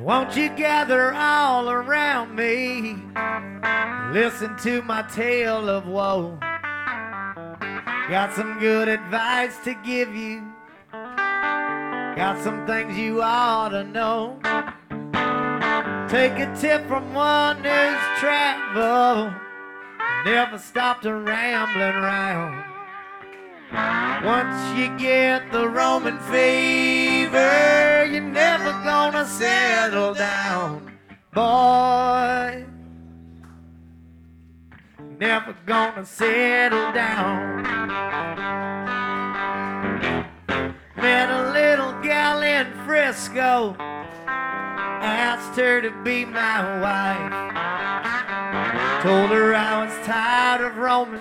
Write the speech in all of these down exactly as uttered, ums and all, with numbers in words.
Won't you gather all around me? Listen to my tale of woe. Got some good advice to give you. Got some things you ought to know. Take a tip from one who's traveled, never stopped a rambling round. Once you get the Roman fever, you're never gonna settle down, boy. Never gonna settle down. Met a little gal in Frisco, asked her to be my wife. Told her I was tired of roaming,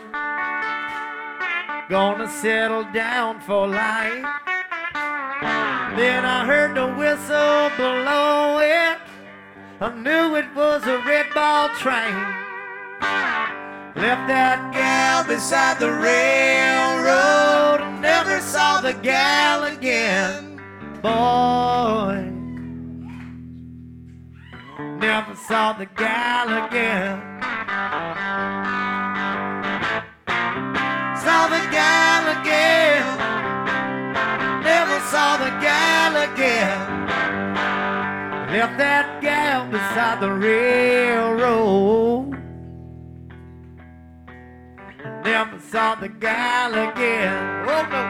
gonna settle down for life. Then I heard the whistle blow it, I knew it was a red ball train. Left that gal beside the railroad and never saw the gal again, boy. Never saw the gal again. Saw the gal again. Never saw the gal again. Left that gal beside the railroad. Never saw the gal again. Oh no.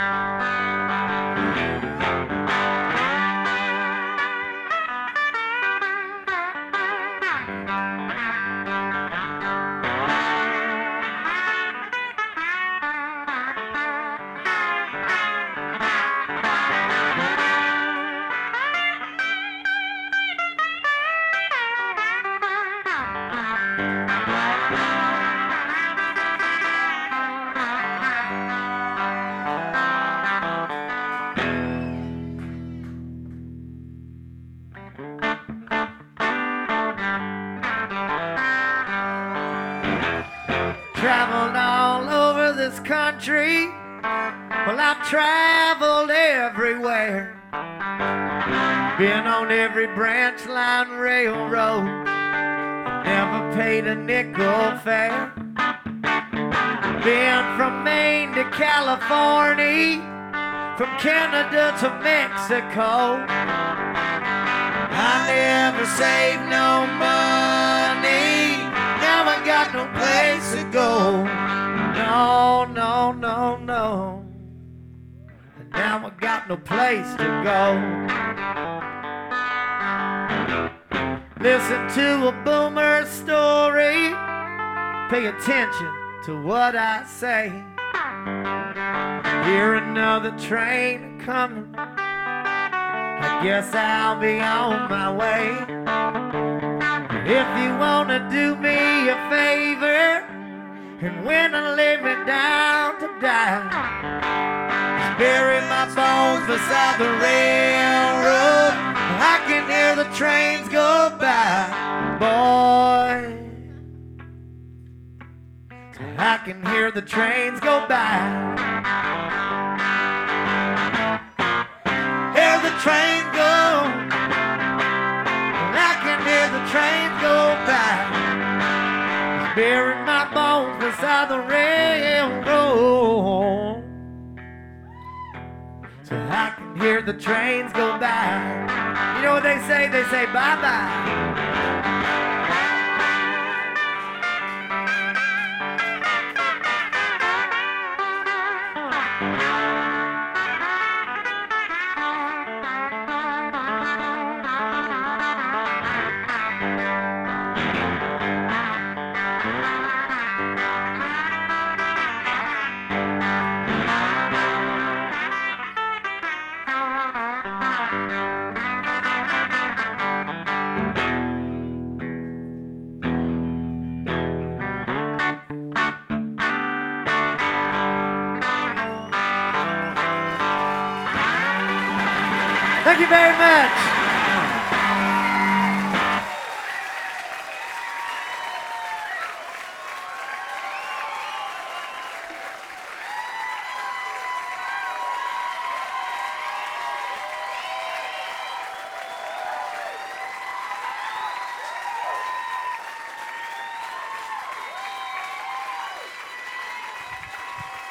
Traveled all over this country. Well, I've traveled everywhere. Been on every branch line railroad. Never paid a nickel fare. Been from Maine to California, from Canada to Mexico. I never saved no money. Now I got no place to go. No, no, no, no. Now I got no place to go. Listen to a boomer story. Pay attention to what I say. Hear another train coming. I guess I'll be on my way. If you wanna do me a favor, and when I lay me down to die, just bury my bones beside the railroad. I can hear the trains go by, boy. I can hear the trains go by. Hear the train go. I can hear the train go by. Bury my bones beside the railroad, so I can hear the trains go by. You know what they say? They say bye-bye. Thank you very much.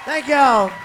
Thank y'all.